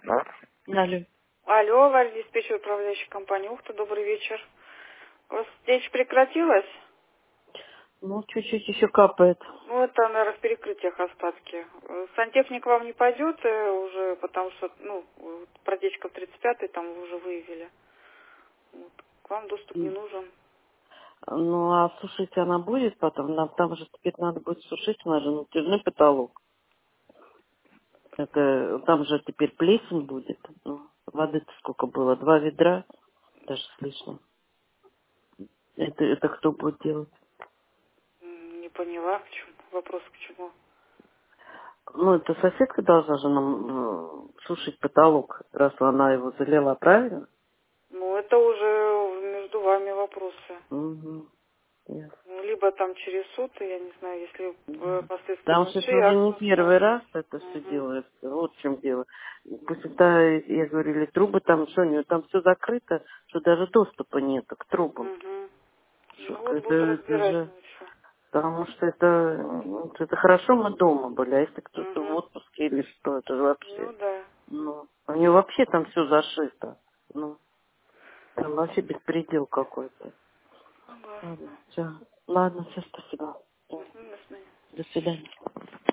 Алло. Алло, Валь, диспетчер управляющей компании Ухта, добрый вечер. У вас течь прекратилась? Ну, чуть-чуть еще капает. Ну, это, наверное, в перекрытиях остатки. Сантехник вам не пойдет уже, потому что, протечка в 35-й там вы уже выявили. Вот. К вам доступ не нужен. Ну, а сушить она будет потом? Нам там же теперь надо будет сушить, у нас же натяжной потолок. Это, там же теперь плесень будет. Ну, воды-то сколько было? 2 ведра, даже с лишним. Это кто будет делать? Не поняла, к чему. Вопрос к чему. Ну, это соседка должна же нам сушить потолок, раз она его залила, правильно? Ну, это уже между вами вопросы. Угу. Ясно. Ну, либо там через суд, я не знаю, если последствия Потому что это большие, уже не акт первый нужно. раз это все Угу. делается. Вот в чем дело. Пусть это, я говорю, или трубы там, что нет, там все закрыто, что даже доступа нету к трубам. Угу. Что Ну, вот будут это разбирать же, ночью. потому что это хорошо мы дома были, а если кто-то в Угу. отпуске или что, это же вообще, Ну да. ну, у него вообще там все зашито. Ну, там вообще беспредел какой-то. Ладно, Согласна. все. Ладно, все, спасибо. Мгм, до свидания. До свидания.